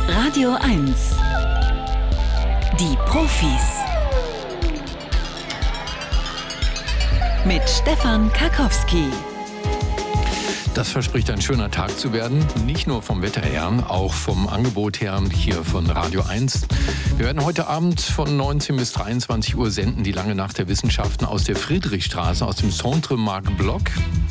Radio 1. Die Profis. Mit Stefan Karkowski. Das verspricht ein schöner Tag zu werden, nicht nur vom Wetter her, auch vom Angebot her hier von Radio 1. Wir werden heute Abend von 19 bis 23 Uhr senden, die lange Nacht der Wissenschaften aus der Friedrichstraße, aus dem Centre Marc Bloch.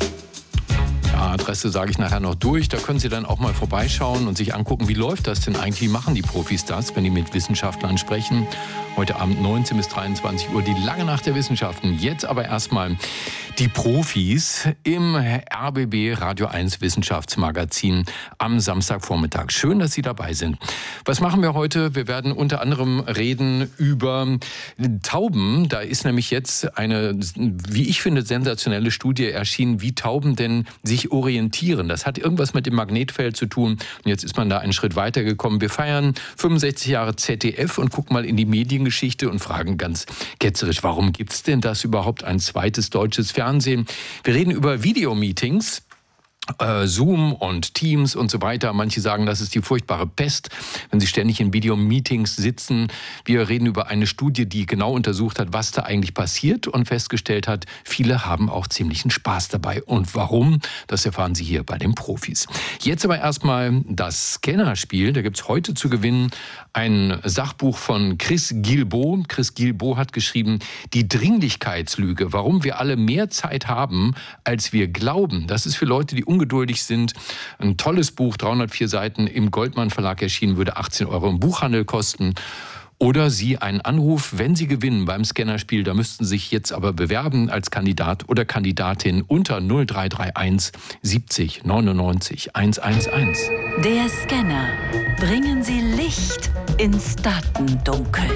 Adresse sage ich nachher noch durch. Da können Sie dann auch mal vorbeischauen und sich angucken, wie läuft das denn eigentlich, wie machen die Profis das, wenn die mit Wissenschaftlern sprechen. Heute Abend 19 bis 23 Uhr, die lange Nacht der Wissenschaften. Jetzt aber erstmal die Profis im RBB Radio 1 Wissenschaftsmagazin am Samstagvormittag. Schön, dass Sie dabei sind. Was machen wir heute? Wir werden unter anderem reden über Tauben. Da ist nämlich jetzt eine, wie ich finde, sensationelle Studie erschienen, wie Tauben denn sich orientieren. Das hat irgendwas mit dem Magnetfeld zu tun. Und jetzt ist man da einen Schritt weiter gekommen. Wir feiern 65 Jahre ZDF und gucken mal in die Mediengeschichte und fragen ganz ketzerisch, warum gibt es denn das überhaupt, ein zweites deutsches Fernsehen? Wir reden über Videomeetings. Zoom und Teams und so weiter. Manche sagen, das ist die furchtbare Pest, wenn sie ständig in Videomeetings sitzen. Wir reden über eine Studie, die genau untersucht hat, was da eigentlich passiert und festgestellt hat, viele haben auch ziemlichen Spaß dabei. Und warum? Das erfahren Sie hier bei den Profis. Jetzt aber erstmal das Scannerspiel. Da gibt es heute zu gewinnen ein Sachbuch von Chris Guillebeau. Chris Guillebeau hat geschrieben, die Dringlichkeitslüge, warum wir alle mehr Zeit haben, als wir glauben. Das ist für Leute, die ungeduldig sind. Ein tolles Buch, 304 Seiten, im Goldmann Verlag erschienen, würde 18 € im Buchhandel kosten. Oder Sie einen Anruf, wenn Sie gewinnen beim Scannerspiel, da müssten Sie sich jetzt aber bewerben als Kandidat oder Kandidatin unter 0331 70 99 111. Der Scanner. Bringen Sie Licht ins Datendunkel.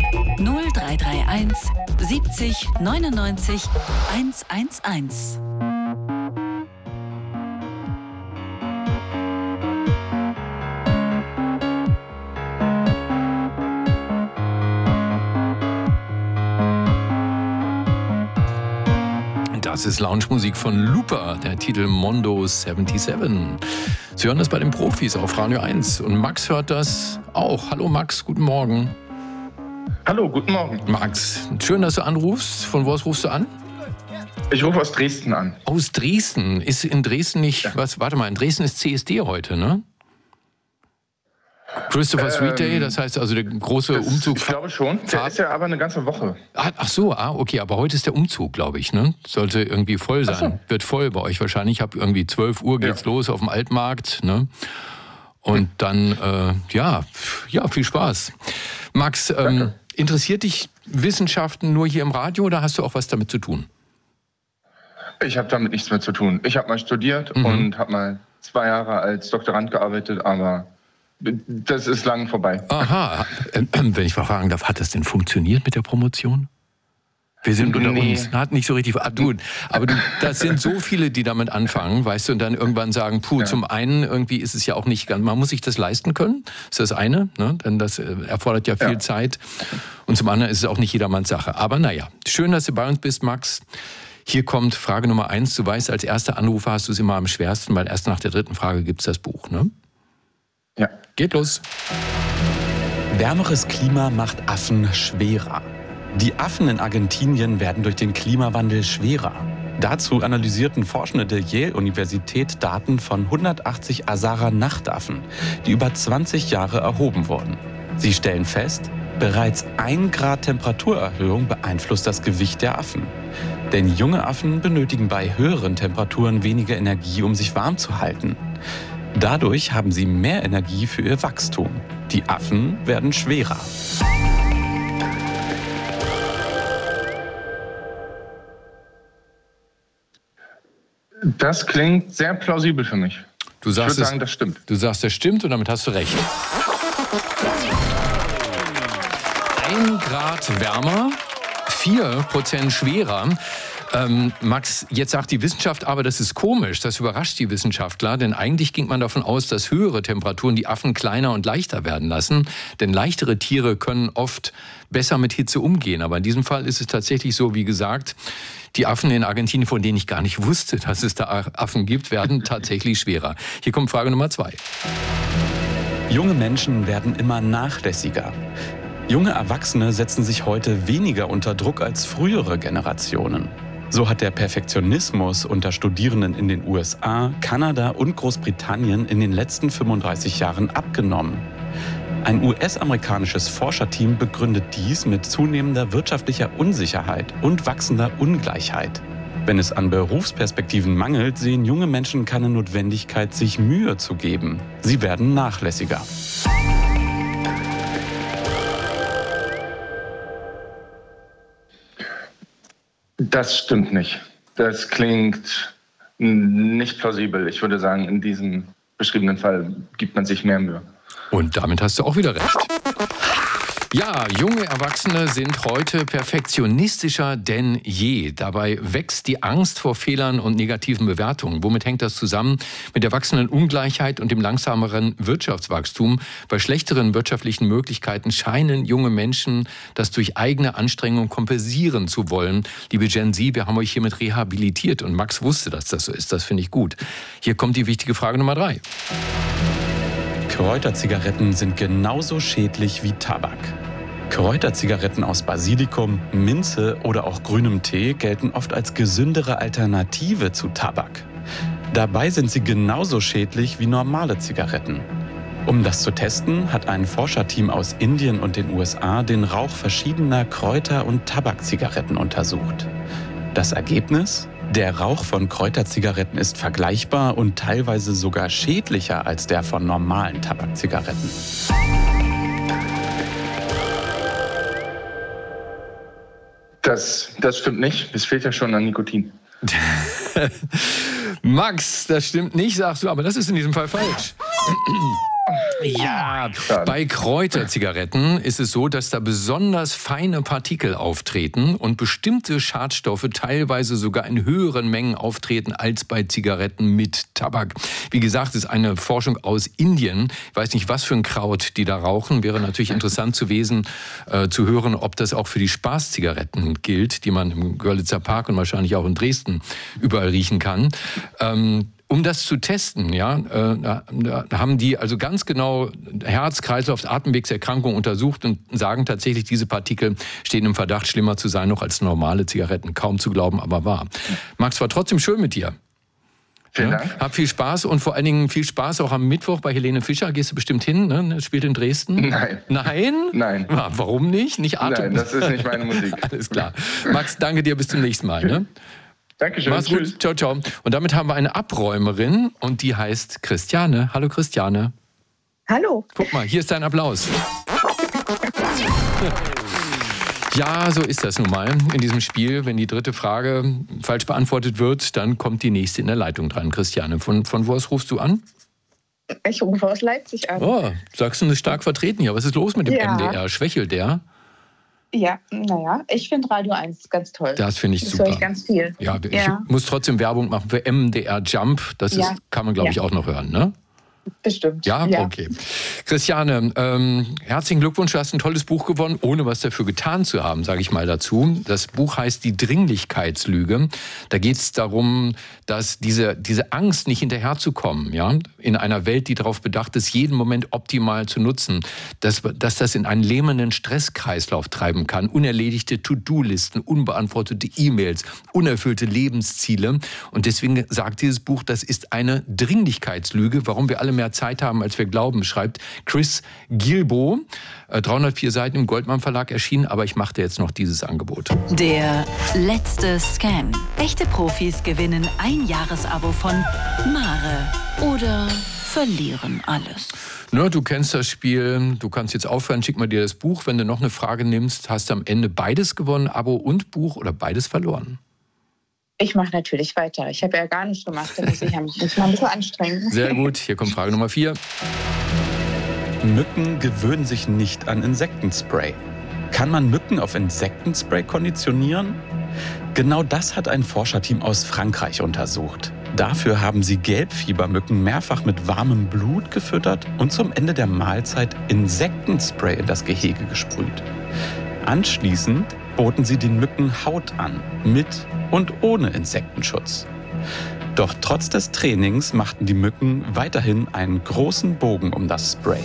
0331 70 99 111. Das ist Lounge-Musik von Looper, der Titel Mondo 77. Sie hören das bei den Profis auf Radio 1 und Max hört das auch. Hallo Max, guten Morgen. Hallo, guten Morgen. Max, schön, dass du anrufst. Von wo aus rufst du an? Ich rufe aus Dresden an. Aus Dresden? Ist in Dresden nicht, ja. Warte mal, in Dresden ist CSD heute, ne? Christopher Street Day, das heißt also der große Umzug. Ich glaube schon. Der ist ja aber eine ganze Woche. Ach so, okay, aber heute ist der Umzug, glaube ich, ne? Sollte irgendwie voll sein. So. Wird voll bei euch wahrscheinlich. Ich habe irgendwie 12 Uhr geht's los auf dem Altmarkt, ne? Und dann, viel Spaß. Max, interessiert dich Wissenschaften nur hier im Radio oder hast du auch was damit zu tun? Ich habe damit nichts mehr zu tun. Ich habe mal studiert und habe mal 2 Jahre als Doktorand gearbeitet, aber das ist lang vorbei. Aha. Wenn ich mal fragen darf, hat das denn funktioniert mit der Promotion? Wir sind unter uns. Hat nicht so richtig. Das sind so viele, die damit anfangen, weißt du, und dann irgendwann sagen, zum einen irgendwie ist es ja auch nicht ganz, man muss sich das leisten können, ist das eine, ne? Denn das erfordert ja viel Zeit. Und zum anderen ist es auch nicht jedermanns Sache. Aber naja, schön, dass du bei uns bist, Max. Hier kommt Frage Nummer 1. Du weißt, als erster Anrufer hast du es immer am schwersten, weil erst nach der 3. Frage gibt es das Buch, ne? Ja. Geht los. Wärmeres Klima macht Affen schwerer. Die Affen in Argentinien werden durch den Klimawandel schwerer. Dazu analysierten Forschende der Yale-Universität Daten von 180 Asara-Nachtaffen, die über 20 Jahre erhoben wurden. Sie stellen fest, bereits 1 Grad Temperaturerhöhung beeinflusst das Gewicht der Affen. Denn junge Affen benötigen bei höheren Temperaturen weniger Energie, um sich warm zu halten. Dadurch haben sie mehr Energie für ihr Wachstum. Die Affen werden schwerer. Das klingt sehr plausibel für mich. Ich würde sagen, das stimmt. Du sagst, das stimmt und damit hast du recht. 1 Grad wärmer, 4% schwerer. Max, jetzt sagt die Wissenschaft aber, das ist komisch, das überrascht die Wissenschaftler, denn eigentlich ging man davon aus, dass höhere Temperaturen die Affen kleiner und leichter werden lassen, denn leichtere Tiere können oft besser mit Hitze umgehen, aber in diesem Fall ist es tatsächlich so, wie gesagt, die Affen in Argentinien, von denen ich gar nicht wusste, dass es da Affen gibt, werden tatsächlich schwerer. Hier kommt Frage Nummer 2. Junge Menschen werden immer nachlässiger. Junge Erwachsene setzen sich heute weniger unter Druck als frühere Generationen. So hat der Perfektionismus unter Studierenden in den USA, Kanada und Großbritannien in den letzten 35 Jahren abgenommen. Ein US-amerikanisches Forscherteam begründet dies mit zunehmender wirtschaftlicher Unsicherheit und wachsender Ungleichheit. Wenn es an Berufsperspektiven mangelt, sehen junge Menschen keine Notwendigkeit, sich Mühe zu geben. Sie werden nachlässiger. Das stimmt nicht. Das klingt nicht plausibel. Ich würde sagen, in diesem beschriebenen Fall gibt man sich mehr Mühe. Und damit hast du auch wieder recht. Ja, junge Erwachsene sind heute perfektionistischer denn je. Dabei wächst die Angst vor Fehlern und negativen Bewertungen. Womit hängt das zusammen? Mit der wachsenden Ungleichheit und dem langsameren Wirtschaftswachstum. Bei schlechteren wirtschaftlichen Möglichkeiten scheinen junge Menschen das durch eigene Anstrengung kompensieren zu wollen. Liebe Gen Z, wir haben euch hiermit rehabilitiert und Max wusste, dass das so ist. Das finde ich gut. Hier kommt die wichtige Frage Nummer 3. Kräuterzigaretten sind genauso schädlich wie Tabak. Kräuterzigaretten aus Basilikum, Minze oder auch grünem Tee gelten oft als gesündere Alternative zu Tabak. Dabei sind sie genauso schädlich wie normale Zigaretten. Um das zu testen, hat ein Forscherteam aus Indien und den USA den Rauch verschiedener Kräuter- und Tabakzigaretten untersucht. Das Ergebnis? Der Rauch von Kräuterzigaretten ist vergleichbar und teilweise sogar schädlicher als der von normalen Tabakzigaretten. Das stimmt nicht. Es fehlt ja schon an Nikotin. Max, das stimmt nicht, sagst du, aber das ist in diesem Fall falsch. Ja, bei Kräuterzigaretten ist es so, dass da besonders feine Partikel auftreten und bestimmte Schadstoffe teilweise sogar in höheren Mengen auftreten als bei Zigaretten mit Tabak. Wie gesagt, es ist eine Forschung aus Indien. Ich weiß nicht, was für ein Kraut die da rauchen. Wäre natürlich interessant zu hören, ob das auch für die Spaßzigaretten gilt, die man im Görlitzer Park und wahrscheinlich auch in Dresden überall riechen kann. Um das zu testen, da haben die also ganz genau Herz-, Kreislauf-, Atemwegserkrankungen untersucht und sagen tatsächlich, diese Partikel stehen im Verdacht, schlimmer zu sein noch als normale Zigaretten. Kaum zu glauben, aber wahr. Max, war trotzdem schön mit dir. Vielen Dank. Hab viel Spaß und vor allen Dingen viel Spaß auch am Mittwoch bei Helene Fischer. Gehst du bestimmt hin, ne? Spielt in Dresden? Nein. Nein? Nein. Warum nicht? Nein, das ist nicht meine Musik. Alles klar. Max, danke dir, bis zum nächsten Mal. Ne? Dankeschön. Mach's gut. Ciao, ciao. Und damit haben wir eine Abräumerin und die heißt Christiane. Hallo Christiane. Hallo. Guck mal, hier ist dein Applaus. Ja, so ist das nun mal in diesem Spiel. Wenn die dritte Frage falsch beantwortet wird, dann kommt die nächste in der Leitung dran. Christiane, von wo aus rufst du an? Ich rufe aus Leipzig an. Oh, Sachsen ist stark vertreten hier. Was ist los mit dem MDR? Schwächelt der? Ja, naja, ich finde Radio 1 ganz toll. Das finde ich super. Das höre ich ganz viel. Ja, ich muss trotzdem Werbung machen für MDR Jump. Das kann man, glaube ich, auch noch hören, ne? Bestimmt. Ja, okay. Christiane, herzlichen Glückwunsch. Du hast ein tolles Buch gewonnen, ohne was dafür getan zu haben, sage ich mal dazu. Das Buch heißt Die Dringlichkeitslüge. Da geht es darum, dass diese Angst, nicht hinterherzukommen, in einer Welt, die darauf bedacht ist, jeden Moment optimal zu nutzen, dass das in einen lähmenden Stresskreislauf treiben kann. Unerledigte To-Do-Listen, unbeantwortete E-Mails, unerfüllte Lebensziele. Und deswegen sagt dieses Buch, das ist eine Dringlichkeitslüge, warum wir alle mehr Zeit haben, als wir glauben, schreibt Chris Guillebeau. 304 Seiten im Goldmann Verlag erschienen, aber ich mache dir jetzt noch dieses Angebot. Der letzte Scan. Echte Profis gewinnen ein Jahresabo von Mare oder verlieren alles. Du kennst das Spiel, du kannst jetzt aufhören, schick mal dir das Buch. Wenn du noch eine Frage nimmst, hast du am Ende beides gewonnen, Abo und Buch, oder beides verloren? Ich mache natürlich weiter. Ich habe ja gar nichts gemacht, da muss ich mich mal ein bisschen anstrengen. Sehr gut, hier kommt Frage Nummer 4. Mücken gewöhnen sich nicht an Insektenspray. Kann man Mücken auf Insektenspray konditionieren? Genau das hat ein Forscherteam aus Frankreich untersucht. Dafür haben sie Gelbfiebermücken mehrfach mit warmem Blut gefüttert und zum Ende der Mahlzeit Insektenspray in das Gehege gesprüht. Anschließend boten sie den Mücken Haut an, mit und ohne Insektenschutz. Doch trotz des Trainings machten die Mücken weiterhin einen großen Bogen um das Spray.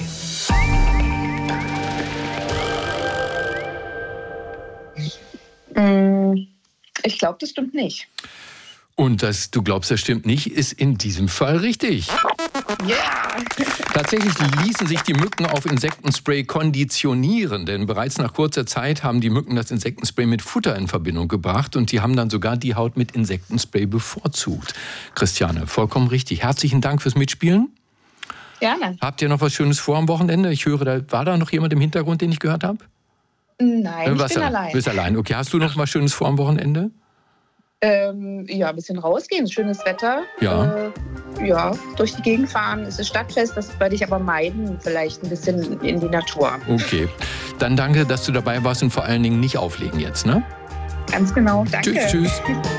Ich glaube, das stimmt nicht. Und dass du glaubst, das stimmt nicht, ist in diesem Fall richtig. Ja! Tatsächlich ließen sich die Mücken auf Insektenspray konditionieren, denn bereits nach kurzer Zeit haben die Mücken das Insektenspray mit Futter in Verbindung gebracht und die haben dann sogar die Haut mit Insektenspray bevorzugt. Christiane, vollkommen richtig. Herzlichen Dank fürs Mitspielen. Gerne. Habt ihr noch was Schönes vor am Wochenende? Ich höre, war da noch jemand im Hintergrund, den ich gehört habe? Nein, ich bin allein. Du bist allein. Okay, hast du noch was Schönes vor am Wochenende? Ja, ein bisschen rausgehen, schönes Wetter. Ja. Ja, durch die Gegend fahren. Es ist Stadtfest, das werde ich aber meiden. Vielleicht ein bisschen in die Natur. Okay. Dann danke, dass du dabei warst und vor allen Dingen nicht auflegen jetzt, ne? Ganz genau, danke. Tschüss.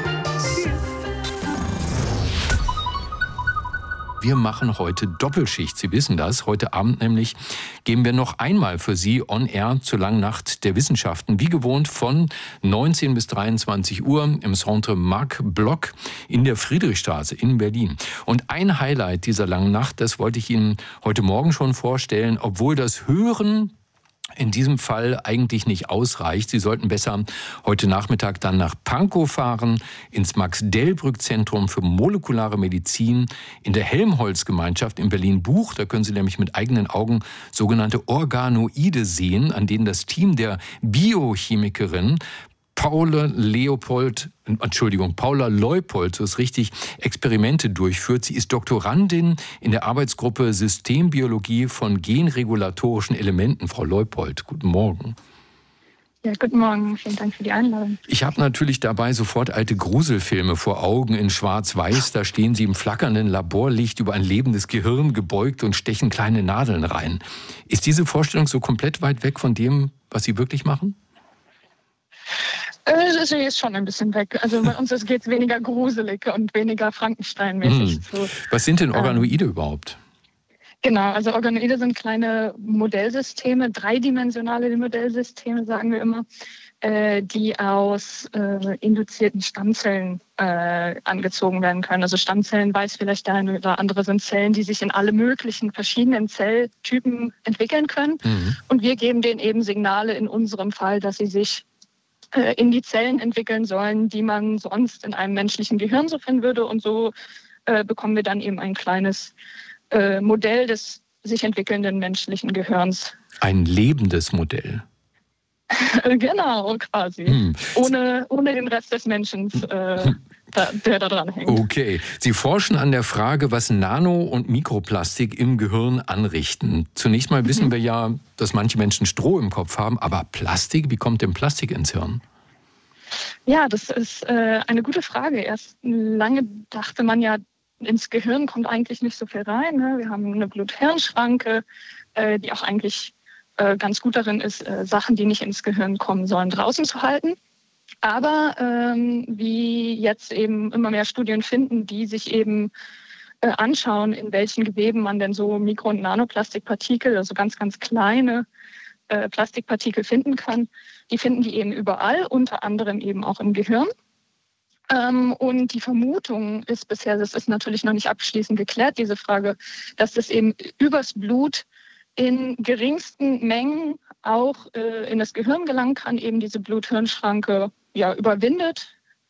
Wir machen heute Doppelschicht, Sie wissen das. Heute Abend nämlich gehen wir noch einmal für Sie on air zur langen Nacht der Wissenschaften. Wie gewohnt von 19 bis 23 Uhr im Centre Marc Bloch in der Friedrichstraße in Berlin. Und ein Highlight dieser langen Nacht, das wollte ich Ihnen heute Morgen schon vorstellen, obwohl das Hören in diesem Fall eigentlich nicht ausreicht. Sie sollten besser heute Nachmittag dann nach Pankow fahren, ins Max-Delbrück-Zentrum für molekulare Medizin in der Helmholtz-Gemeinschaft in Berlin-Buch. Da können Sie nämlich mit eigenen Augen sogenannte Organoide sehen, an denen das Team der Biochemikerin Paula Leupold, so ist richtig, Experimente durchführt. Sie ist Doktorandin in der Arbeitsgruppe Systembiologie von genregulatorischen Elementen. Frau Leupold, guten Morgen. Ja, guten Morgen. Vielen Dank für die Einladung. Ich habe natürlich dabei sofort alte Gruselfilme vor Augen in Schwarz-Weiß. Da stehen Sie im flackernden Laborlicht über ein lebendes Gehirn gebeugt und stechen kleine Nadeln rein. Ist diese Vorstellung so komplett weit weg von dem, was Sie wirklich machen? Sie ist schon ein bisschen weg. Also bei uns geht es weniger gruselig und weniger Frankenstein-mäßig zu. Was sind denn Organoide überhaupt? Genau, also Organoide sind kleine Modellsysteme, dreidimensionale Modellsysteme, sagen wir immer, die aus induzierten Stammzellen angezogen werden können. Also Stammzellen, weiß vielleicht der eine oder andere, sind Zellen, die sich in alle möglichen verschiedenen Zelltypen entwickeln können. Und wir geben denen eben Signale, in unserem Fall, dass sie sich in die Zellen entwickeln sollen, die man sonst in einem menschlichen Gehirn so finden würde. Und so bekommen wir dann eben ein kleines Modell des sich entwickelnden menschlichen Gehirns. Ein lebendes Modell. Genau, quasi. Ohne den Rest des Menschen, der da dran hängt. Okay. Sie forschen an der Frage, was Nano- und Mikroplastik im Gehirn anrichten. Zunächst mal wissen wir ja, dass manche Menschen Stroh im Kopf haben, aber Plastik, wie kommt denn Plastik ins Hirn? Ja, das ist eine gute Frage. Erst lange dachte man ja, ins Gehirn kommt eigentlich nicht so viel rein. Ne? Wir haben eine Blut-Hirn-Schranke, die auch eigentlich ganz gut darin ist, Sachen, die nicht ins Gehirn kommen sollen, draußen zu halten. Aber wie jetzt eben immer mehr Studien finden, die sich eben anschauen, in welchen Geweben man denn so Mikro- und Nanoplastikpartikel, also ganz, ganz kleine Plastikpartikel finden kann, die finden die eben überall, unter anderem eben auch im Gehirn. Und die Vermutung ist bisher, das ist natürlich noch nicht abschließend geklärt, diese Frage, dass das eben übers Blut in geringsten Mengen auch in das Gehirn gelangen kann, eben diese Blut-Hirn-Schranke überwindet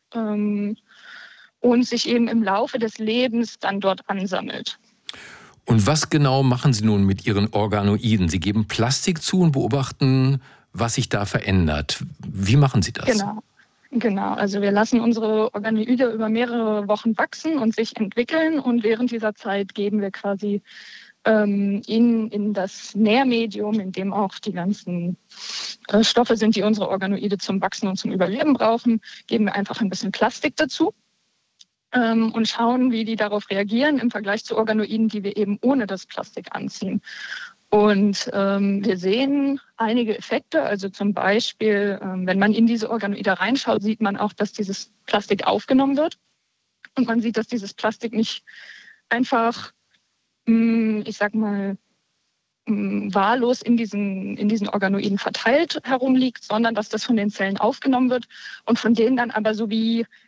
und sich eben im Laufe des Lebens dann dort ansammelt. Und was genau machen Sie nun mit Ihren Organoiden? Sie geben Plastik zu und beobachten, was sich da verändert. Wie machen Sie das? Genau, also wir lassen unsere Organoide über mehrere Wochen wachsen und sich entwickeln und während dieser Zeit geben wir quasi in das Nährmedium, in dem auch die ganzen Stoffe sind, die unsere Organoide zum Wachsen und zum Überleben brauchen, geben wir einfach ein bisschen Plastik dazu und schauen, wie die darauf reagieren im Vergleich zu Organoiden, die wir eben ohne das Plastik anziehen. Und wir sehen einige Effekte, also zum Beispiel, wenn man in diese Organoide reinschaut, sieht man auch, dass dieses Plastik aufgenommen wird. Und man sieht, dass dieses Plastik nicht einfach, ich sag mal, wahllos in diesen Organoiden verteilt herumliegt, sondern dass das von den Zellen aufgenommen wird und von denen dann aber so wie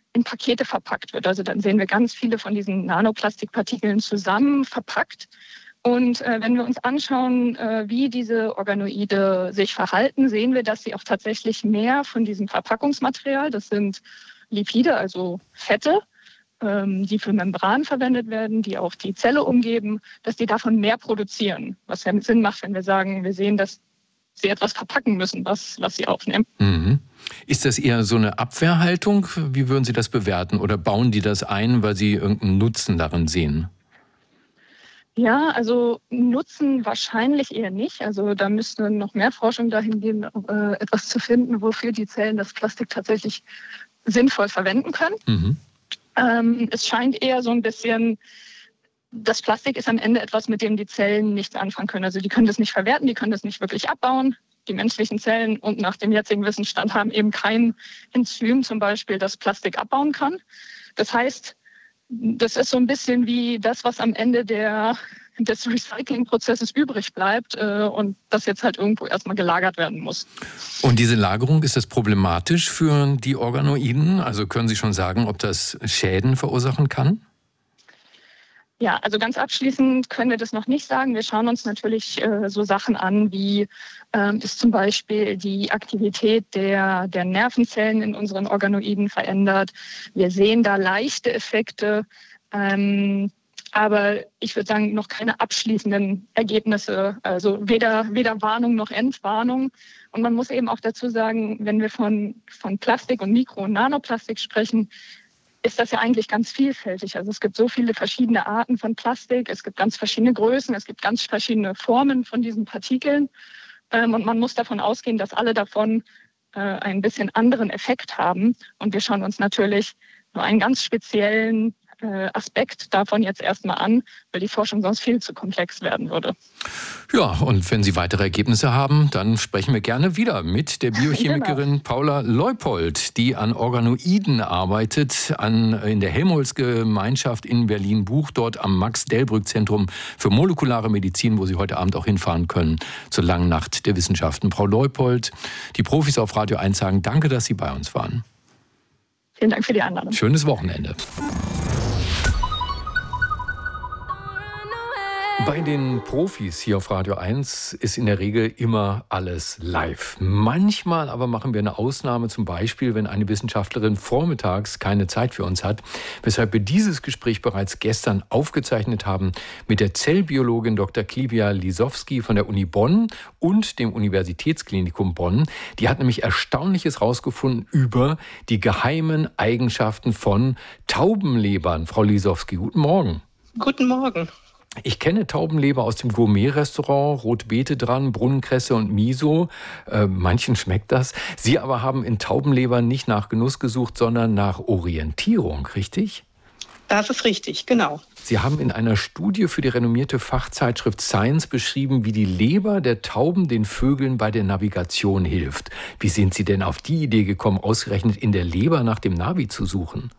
in Pakete verpackt wird. Also dann sehen wir ganz viele von diesen Nanoplastikpartikeln zusammen verpackt. Und wenn wir uns anschauen, wie diese Organoide sich verhalten, sehen wir, dass sie auch tatsächlich mehr von diesem Verpackungsmaterial, das sind Lipide, also Fette, die für Membran verwendet werden, die auch die Zelle umgeben, dass die davon mehr produzieren. Was ja Sinn macht, wenn wir sagen, wir sehen, dass sie etwas verpacken müssen, was sie aufnehmen. Mhm. Ist das eher so eine Abwehrhaltung? Wie würden Sie das bewerten? Oder bauen die das ein, weil sie irgendeinen Nutzen darin sehen? Ja, also Nutzen wahrscheinlich eher nicht. Also da müsste noch mehr Forschung dahin gehen, etwas zu finden, wofür die Zellen das Plastik tatsächlich sinnvoll verwenden können. Mhm. Es scheint eher so ein bisschen, das Plastik ist am Ende etwas, mit dem die Zellen nichts anfangen können. Also die können das nicht verwerten, die können das nicht wirklich abbauen. Die menschlichen Zellen und nach dem jetzigen Wissensstand haben eben kein Enzym zum Beispiel, das Plastik abbauen kann. Das heißt, das ist so ein bisschen wie das, was am Ende des Recyclingprozesses übrig bleibt und das jetzt halt irgendwo erstmal gelagert werden muss. Und diese Lagerung, ist das problematisch für die Organoiden? Also können Sie schon sagen, ob das Schäden verursachen kann? Ja, also ganz abschließend können wir das noch nicht sagen. Wir schauen uns natürlich so Sachen an, wie ist zum Beispiel die Aktivität der Nervenzellen in unseren Organoiden verändert. Wir sehen da leichte Effekte, aber ich würde sagen, noch keine abschließenden Ergebnisse. Also weder Warnung noch Entwarnung. Und man muss eben auch dazu sagen, wenn wir von Plastik und Mikro- und Nanoplastik sprechen, ist das ja eigentlich ganz vielfältig. Also es gibt so viele verschiedene Arten von Plastik, es gibt ganz verschiedene Größen, es gibt ganz verschiedene Formen von diesen Partikeln. Und man muss davon ausgehen, dass alle davon einen bisschen anderen Effekt haben. Und wir schauen uns natürlich nur einen ganz speziellen Aspekt davon jetzt erstmal an, weil die Forschung sonst viel zu komplex werden würde. Ja, und wenn Sie weitere Ergebnisse haben, dann sprechen wir gerne wieder mit der Biochemikerin genau. Paula Leupold, die an Organoiden arbeitet, in der Helmholtz-Gemeinschaft in Berlin-Buch, dort am Max-Delbrück-Zentrum für molekulare Medizin, wo Sie heute Abend auch hinfahren können, zur langen Nacht der Wissenschaften. Frau Leupold, die Profis auf Radio 1 sagen, danke, dass Sie bei uns waren. Vielen Dank für die Einladung. Schönes Wochenende. Bei den Profis hier auf Radio 1 ist in der Regel immer alles live. Manchmal aber machen wir eine Ausnahme, zum Beispiel, wenn eine Wissenschaftlerin vormittags keine Zeit für uns hat, weshalb wir dieses Gespräch bereits gestern aufgezeichnet haben mit der Zellbiologin Dr. Klivia Lisowski von der Uni Bonn und dem Universitätsklinikum Bonn. Die hat nämlich Erstaunliches rausgefunden über die geheimen Eigenschaften von Taubenlebern. Frau Lisowski, guten Morgen. Guten Morgen. Ich kenne Taubenleber aus dem Gourmet-Restaurant, Rotbeete dran, Brunnenkresse und Miso. Manchen schmeckt das. Sie aber haben in Taubenleber nicht nach Genuss gesucht, sondern nach Orientierung, richtig? Das ist richtig, genau. Sie haben in einer Studie für die renommierte Fachzeitschrift Science beschrieben, wie die Leber der Tauben den Vögeln bei der Navigation hilft. Wie sind Sie denn auf die Idee gekommen, ausgerechnet in der Leber nach dem Navi zu suchen?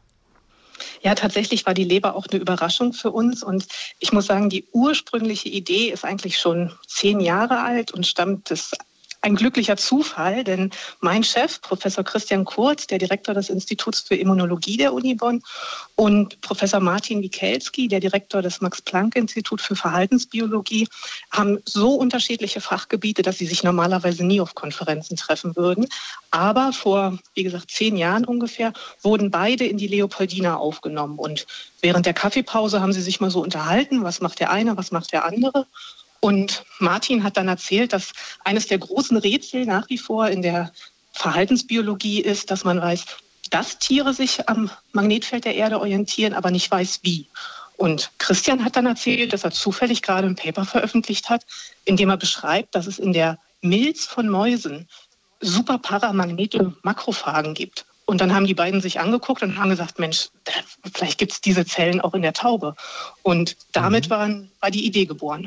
Ja, tatsächlich war die Leber auch eine Überraschung für uns. Und ich muss sagen, die ursprüngliche Idee ist eigentlich schon 10 Jahre alt und stammt ein glücklicher Zufall, denn mein Chef, Professor Christian Kurz, der Direktor des Instituts für Immunologie der Uni Bonn, und Professor Martin Wikelski, der Direktor des Max-Planck-Instituts für Verhaltensbiologie, haben so unterschiedliche Fachgebiete, dass sie sich normalerweise nie auf Konferenzen treffen würden. Aber vor, wie gesagt, 10 Jahren ungefähr, wurden beide in die Leopoldina aufgenommen. Und während der Kaffeepause haben sie sich mal so unterhalten, was macht der eine, was macht der andere. Und Martin hat dann erzählt, dass eines der großen Rätsel nach wie vor in der Verhaltensbiologie ist, dass man weiß, dass Tiere sich am Magnetfeld der Erde orientieren, aber nicht weiß, wie. Und Christian hat dann erzählt, dass er zufällig gerade ein Paper veröffentlicht hat, in dem er beschreibt, dass es in der Milz von Mäusen super paramagnetische Makrophagen gibt. Und dann haben die beiden sich angeguckt und haben gesagt, Mensch, vielleicht gibt es diese Zellen auch in der Taube. Und damit war die Idee geboren.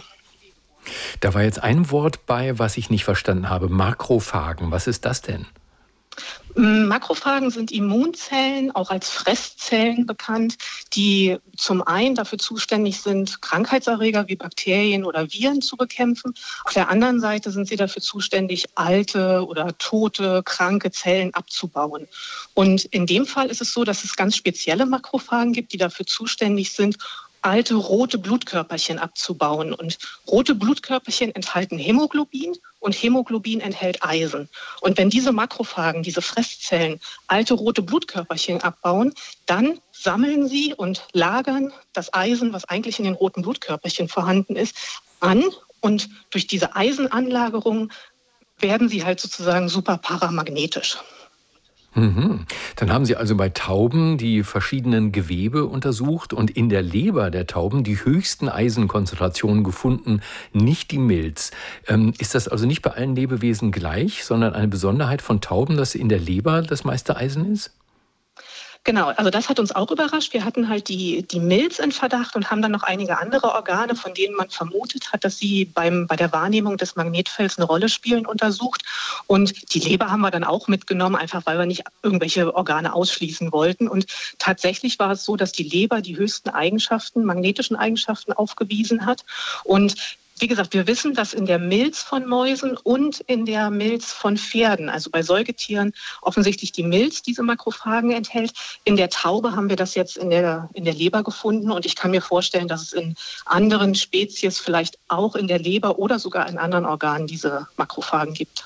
Da war jetzt ein Wort bei, was ich nicht verstanden habe. Makrophagen. Was ist das denn? Makrophagen sind Immunzellen, auch als Fresszellen bekannt, die zum einen dafür zuständig sind, Krankheitserreger wie Bakterien oder Viren zu bekämpfen. Auf der anderen Seite sind sie dafür zuständig, alte oder tote, kranke Zellen abzubauen. Und in dem Fall ist es so, dass es ganz spezielle Makrophagen gibt, die dafür zuständig sind, alte rote Blutkörperchen abzubauen. Und rote Blutkörperchen enthalten Hämoglobin und Hämoglobin enthält Eisen. Und wenn diese Makrophagen, diese Fresszellen, alte rote Blutkörperchen abbauen, dann sammeln sie und lagern das Eisen, was eigentlich in den roten Blutkörperchen vorhanden ist, an. Und durch diese Eisenanlagerung werden sie halt sozusagen super paramagnetisch. Mhm. Dann haben Sie also bei Tauben die verschiedenen Gewebe untersucht und in der Leber der Tauben die höchsten Eisenkonzentrationen gefunden, nicht die Milz. Ist das also nicht bei allen Lebewesen gleich, sondern eine Besonderheit von Tauben, dass in der Leber das meiste Eisen ist? Genau, also das hat uns auch überrascht. Wir hatten halt die Milz in Verdacht und haben dann noch einige andere Organe, von denen man vermutet hat, dass sie bei der Wahrnehmung des Magnetfelds eine Rolle spielen, untersucht. Und die Leber haben wir dann auch mitgenommen, einfach weil wir nicht irgendwelche Organe ausschließen wollten. Und tatsächlich war es so, dass die Leber die höchsten Eigenschaften, magnetischen Eigenschaften aufgewiesen hat. Und wie gesagt, wir wissen, dass in der Milz von Mäusen und in der Milz von Pferden, also bei Säugetieren, offensichtlich die Milz diese Makrophagen enthält. In der Taube haben wir das jetzt in der Leber gefunden und ich kann mir vorstellen, dass es in anderen Spezies vielleicht auch in der Leber oder sogar in anderen Organen diese Makrophagen gibt.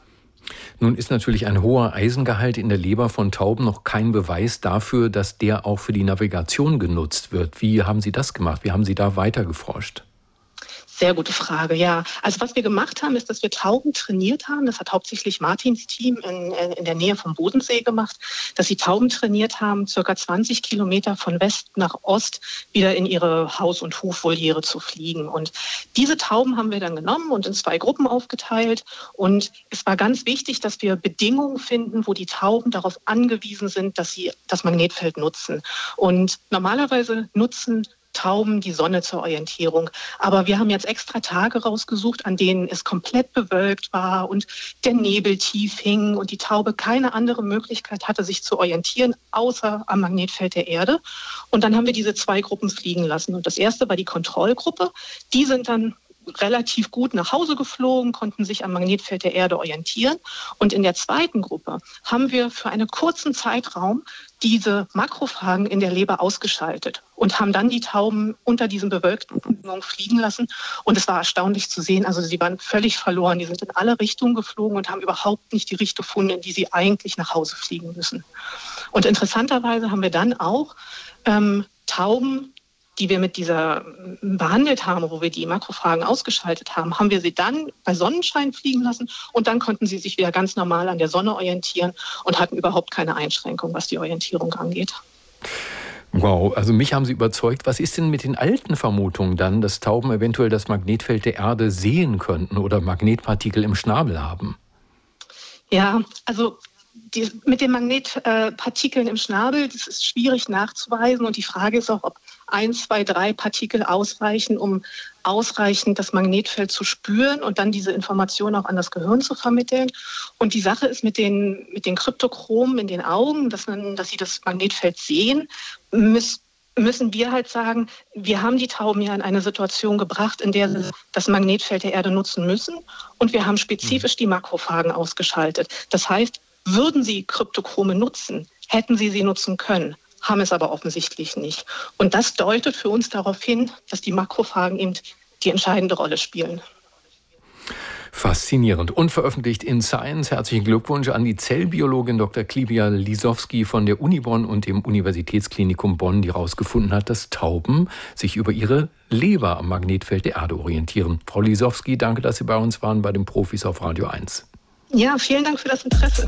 Nun ist natürlich ein hoher Eisengehalt in der Leber von Tauben noch kein Beweis dafür, dass der auch für die Navigation genutzt wird. Wie haben Sie das gemacht? Wie haben Sie da weiter geforscht? Sehr gute Frage, ja. Also was wir gemacht haben, ist, dass wir Tauben trainiert haben. Das hat hauptsächlich Martins Team in der Nähe vom Bodensee gemacht, dass sie Tauben trainiert haben, circa 20 Kilometer von West nach Ost wieder in ihre Haus- und Hufvoliere zu fliegen. Und diese Tauben haben wir dann genommen und in 2 Gruppen aufgeteilt. Und es war ganz wichtig, dass wir Bedingungen finden, wo die Tauben darauf angewiesen sind, dass sie das Magnetfeld nutzen. Und normalerweise nutzen Tauben die Sonne zur Orientierung. Aber wir haben jetzt extra Tage rausgesucht, an denen es komplett bewölkt war und der Nebel tief hing und die Taube keine andere Möglichkeit hatte, sich zu orientieren, außer am Magnetfeld der Erde. Und dann haben wir diese 2 Gruppen fliegen lassen. Und das erste war die Kontrollgruppe. Die sind dann relativ gut nach Hause geflogen, konnten sich am Magnetfeld der Erde orientieren. Und in der zweiten Gruppe haben wir für einen kurzen Zeitraum diese Makrophagen in der Leber ausgeschaltet und haben dann die Tauben unter diesen bewölkten Bedingungen fliegen lassen. Und es war erstaunlich zu sehen, also sie waren völlig verloren. Die sind in alle Richtungen geflogen und haben überhaupt nicht die Richtung gefunden, in die sie eigentlich nach Hause fliegen müssen. Und interessanterweise haben wir dann auch Tauben, die wir mit dieser behandelt haben, wo wir die Makrophagen ausgeschaltet haben, haben wir sie dann bei Sonnenschein fliegen lassen und dann konnten sie sich wieder ganz normal an der Sonne orientieren und hatten überhaupt keine Einschränkung, was die Orientierung angeht. Wow, also mich haben Sie überzeugt. Was ist denn mit den alten Vermutungen dann, dass Tauben eventuell das Magnetfeld der Erde sehen könnten oder Magnetpartikel im Schnabel haben? Ja, also mit den Magnetpartikeln im Schnabel, das ist schwierig nachzuweisen. Und die Frage ist auch, ob 1, 2, 3 Partikel ausreichen, um ausreichend das Magnetfeld zu spüren und dann diese Information auch an das Gehirn zu vermitteln. Und die Sache ist mit den Kryptochromen in den Augen, dass sie das Magnetfeld sehen, müssen wir halt sagen, wir haben die Tauben ja in eine Situation gebracht, in der sie das Magnetfeld der Erde nutzen müssen. Und wir haben spezifisch die Makrophagen ausgeschaltet. Das heißt, würden sie Kryptochrome nutzen, hätten sie nutzen können, haben es aber offensichtlich nicht. Und das deutet für uns darauf hin, dass die Makrophagen eben die entscheidende Rolle spielen. Faszinierend. Und veröffentlicht in Science. Herzlichen Glückwunsch an die Zellbiologin Dr. Klivia Lisowski von der Uni Bonn und dem Universitätsklinikum Bonn, die herausgefunden hat, dass Tauben sich über ihre Leber am Magnetfeld der Erde orientieren. Frau Lisowski, danke, dass Sie bei uns waren bei den Profis auf Radio 1. Ja, vielen Dank für das Interesse.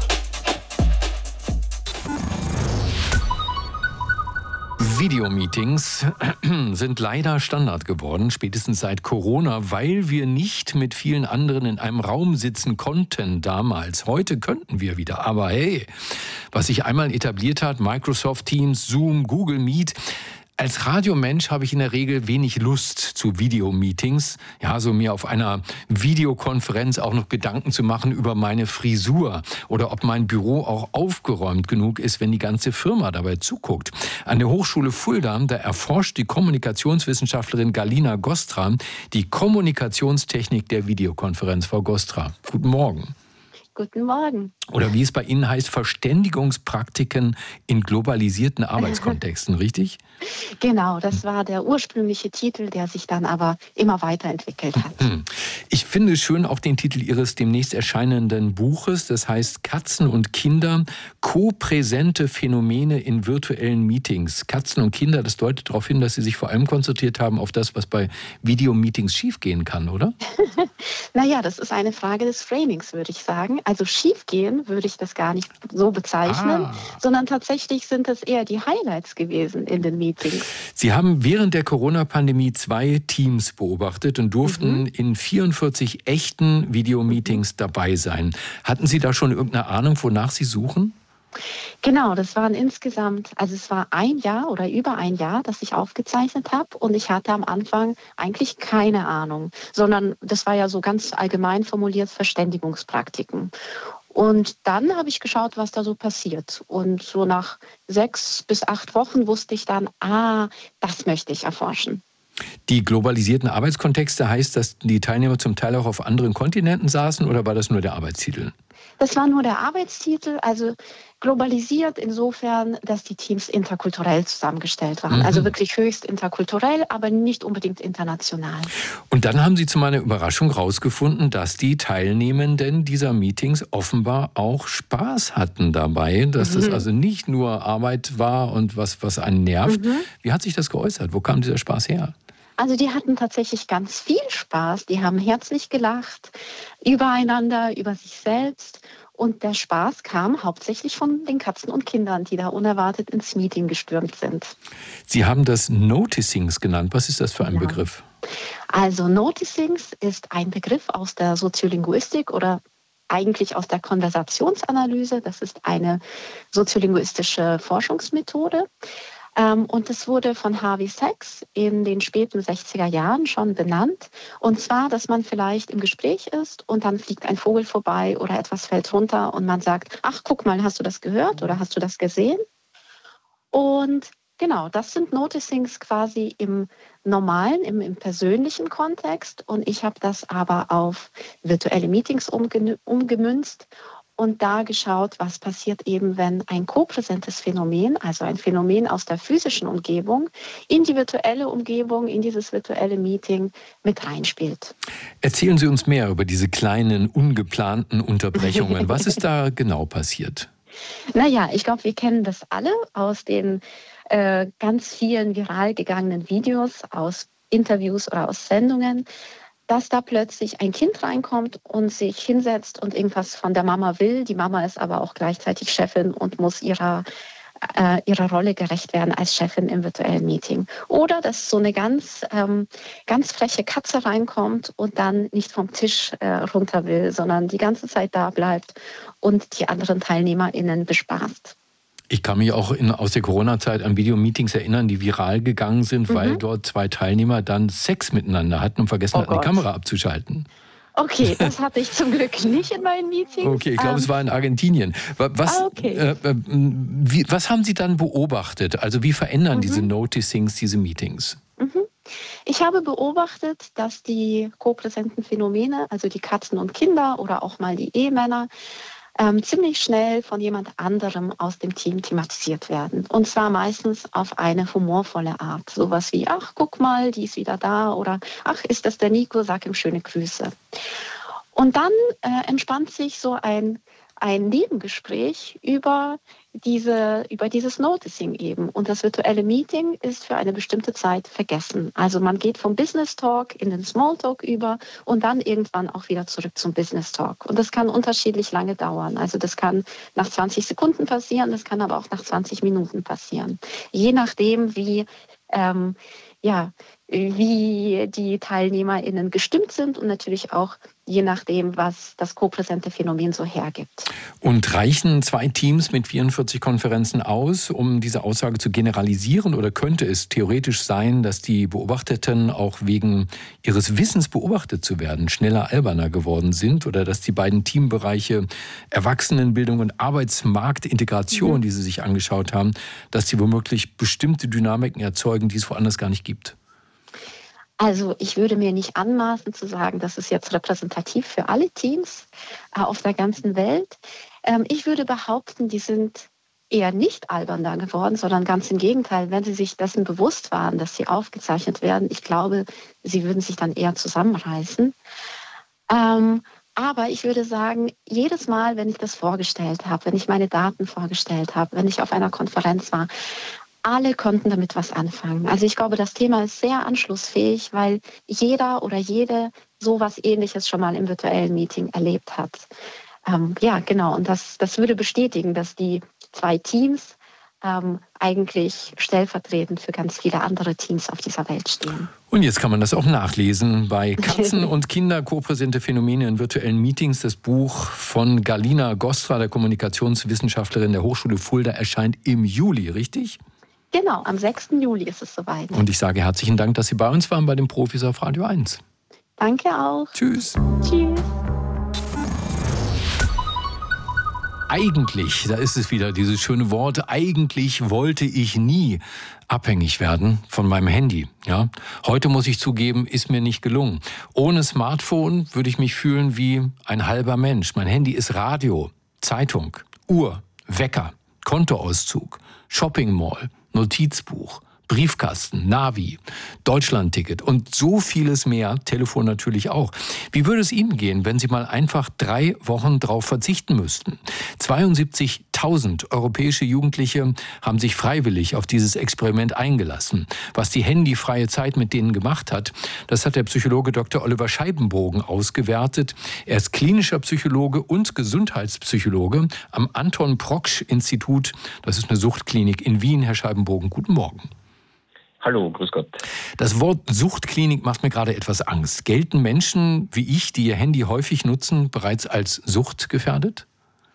Videomeetings sind leider Standard geworden, spätestens seit Corona, weil wir nicht mit vielen anderen in einem Raum sitzen konnten damals. Heute könnten wir wieder, aber hey, was sich einmal etabliert hat, Microsoft Teams, Zoom, Google Meet, Als Radiomensch habe ich in der Regel wenig Lust zu Videomeetings. Ja, so mir auf einer Videokonferenz auch noch Gedanken zu machen über meine Frisur oder ob mein Büro auch aufgeräumt genug ist, wenn die ganze Firma dabei zuguckt. An der Hochschule Fulda, da erforscht die Kommunikationswissenschaftlerin Galina Gostra die Kommunikationstechnik der Videokonferenz. Frau Gostra, guten Morgen. Guten Morgen. Oder wie es bei Ihnen heißt, Verständigungspraktiken in globalisierten Arbeitskontexten, richtig? Genau, das war der ursprüngliche Titel, der sich dann aber immer weiterentwickelt hat. Ich finde schön auch den Titel Ihres demnächst erscheinenden Buches. Das heißt Katzen und Kinder, kopräsente Phänomene in virtuellen Meetings. Katzen und Kinder, das deutet darauf hin, dass Sie sich vor allem konzentriert haben auf das, was bei Videomeetings schiefgehen kann, oder? Naja, das ist eine Frage des Framings, würde ich sagen. Also schiefgehen würde ich das gar nicht so bezeichnen, sondern tatsächlich sind es eher die Highlights gewesen in den Meetings. Sie haben während der Corona-Pandemie 2 Teams beobachtet und durften in 44 echten Videomeetings dabei sein. Hatten Sie da schon irgendeine Ahnung, wonach Sie suchen? Genau, das waren insgesamt, also es war ein Jahr oder über ein Jahr, das ich aufgezeichnet habe und ich hatte am Anfang eigentlich keine Ahnung, sondern das war ja so ganz allgemein formuliert Verständigungspraktiken. Und dann habe ich geschaut, was da so passiert. Und so nach 6 bis 8 Wochen wusste ich dann, das möchte ich erforschen. Die globalisierten Arbeitskontexte heißt, dass die Teilnehmer zum Teil auch auf anderen Kontinenten saßen oder war das nur der Arbeitstitel? Das war nur der Arbeitstitel, also globalisiert insofern, dass die Teams interkulturell zusammengestellt waren. Also wirklich höchst interkulturell, aber nicht unbedingt international. Und dann haben Sie zu meiner Überraschung herausgefunden, dass die Teilnehmenden dieser Meetings offenbar auch Spaß hatten dabei, dass das also nicht nur Arbeit war und was einen nervt. Wie hat sich das geäußert? Wo kam dieser Spaß her? Also die hatten tatsächlich ganz viel Spaß. Die haben herzlich gelacht, übereinander, über sich selbst. Und der Spaß kam hauptsächlich von den Katzen und Kindern, die da unerwartet ins Meeting gestürmt sind. Sie haben das Noticings genannt. Was ist das für ein Begriff? Also Noticings ist ein Begriff aus der Soziolinguistik oder eigentlich aus der Konversationsanalyse. Das ist eine soziolinguistische Forschungsmethode. Und es wurde von Harvey Sachs in den späten 60er Jahren schon benannt. Und zwar, dass man vielleicht im Gespräch ist und dann fliegt ein Vogel vorbei oder etwas fällt runter und man sagt, ach, guck mal, hast du das gehört oder hast du das gesehen? Und genau, das sind Noticings quasi im normalen, im persönlichen Kontext. Und ich habe das aber auf virtuelle Meetings umgemünzt. Und da geschaut, was passiert eben, wenn ein kopräsentes Phänomen, also ein Phänomen aus der physischen Umgebung, in die virtuelle Umgebung, in dieses virtuelle Meeting mit reinspielt. Erzählen Sie uns mehr über diese kleinen, ungeplanten Unterbrechungen. Was ist da genau passiert? Naja, ich glaube, wir kennen das alle aus den ganz vielen viral gegangenen Videos, aus Interviews oder aus Sendungen, dass da plötzlich ein Kind reinkommt und sich hinsetzt und irgendwas von der Mama will. Die Mama ist aber auch gleichzeitig Chefin und muss ihrer Rolle gerecht werden als Chefin im virtuellen Meeting. Oder dass so eine ganz freche Katze reinkommt und dann nicht vom Tisch runter will, sondern die ganze Zeit da bleibt und die anderen TeilnehmerInnen bespaßt. Ich kann mich auch aus der Corona-Zeit an Videomeetings erinnern, die viral gegangen sind, weil dort 2 Teilnehmer dann Sex miteinander hatten und vergessen hatten, die Kamera abzuschalten. Okay, das hatte ich zum Glück nicht in meinen Meetings. Okay, ich glaube, es war in Argentinien. Was haben Sie dann beobachtet? Also wie verändern diese Noticings diese Meetings? Ich habe beobachtet, dass die kopräsenten Phänomene, also die Katzen und Kinder oder auch mal die Ehemänner, ziemlich schnell von jemand anderem aus dem Team thematisiert werden. Und zwar meistens auf eine humorvolle Art. Sowas wie, ach, guck mal, die ist wieder da. Oder, ach, ist das der Nico, sag ihm schöne Grüße. Und dann entspannt sich so ein Nebengespräch über dieses Noticing eben. Und das virtuelle Meeting ist für eine bestimmte Zeit vergessen. Also man geht vom Business Talk in den Small Talk über und dann irgendwann auch wieder zurück zum Business Talk. Und das kann unterschiedlich lange dauern. Also das kann nach 20 Sekunden passieren, das kann aber auch nach 20 Minuten passieren. Je nachdem, wie wie die TeilnehmerInnen gestimmt sind und natürlich auch je nachdem, was das kopräsente Phänomen so hergibt. Und reichen 2 Teams mit 44 Konferenzen aus, um diese Aussage zu generalisieren? Oder könnte es theoretisch sein, dass die Beobachteten auch wegen ihres Wissens beobachtet zu werden schneller alberner geworden sind? Oder dass die beiden Teambereiche Erwachsenenbildung und Arbeitsmarktintegration, die Sie sich angeschaut haben, dass sie womöglich bestimmte Dynamiken erzeugen, die es woanders gar nicht gibt? Also ich würde mir nicht anmaßen zu sagen, das ist jetzt repräsentativ für alle Teams auf der ganzen Welt. Ich würde behaupten, die sind eher nicht alberner geworden, sondern ganz im Gegenteil. Wenn sie sich dessen bewusst waren, dass sie aufgezeichnet werden, ich glaube, sie würden sich dann eher zusammenreißen. Aber ich würde sagen, jedes Mal, wenn ich das vorgestellt habe, wenn ich meine Daten vorgestellt habe, wenn ich auf einer Konferenz war, alle konnten damit was anfangen. Also ich glaube, das Thema ist sehr anschlussfähig, weil jeder oder jede sowas Ähnliches schon mal im virtuellen Meeting erlebt hat. Ja, genau. Und das würde bestätigen, dass die 2 Teams eigentlich stellvertretend für ganz viele andere Teams auf dieser Welt stehen. Und jetzt kann man das auch nachlesen bei Katzen und Kinder, kopräsente Phänomene in virtuellen Meetings. Das Buch von Galina Gostra, der Kommunikationswissenschaftlerin der Hochschule Fulda, erscheint im Juli, richtig? Genau, am 6. Juli ist es soweit. Und ich sage herzlichen Dank, dass Sie bei uns waren bei den Profis auf Radio 1. Danke auch. Tschüss. Tschüss. Eigentlich, da ist es wieder, dieses schöne Wort, eigentlich wollte ich nie abhängig werden von meinem Handy. Ja? Heute muss ich zugeben, ist mir nicht gelungen. Ohne Smartphone würde ich mich fühlen wie ein halber Mensch. Mein Handy ist Radio, Zeitung, Uhr, Wecker, Kontoauszug, Shopping Mall, Notizbuch, Briefkasten, Navi, Deutschlandticket und so vieles mehr, Telefon natürlich auch. Wie würde es Ihnen gehen, wenn Sie mal einfach 3 Wochen drauf verzichten müssten? 72.000 europäische Jugendliche haben sich freiwillig auf dieses Experiment eingelassen. Was die handyfreie Zeit mit denen gemacht hat, das hat der Psychologe Dr. Oliver Scheibenbogen ausgewertet. Er ist klinischer Psychologe und Gesundheitspsychologe am Anton-Proksch-Institut. Das ist eine Suchtklinik in Wien. Herr Scheibenbogen, guten Morgen. Hallo, grüß Gott. Das Wort Suchtklinik macht mir gerade etwas Angst. Gelten Menschen wie ich, die ihr Handy häufig nutzen, bereits als suchtgefährdet?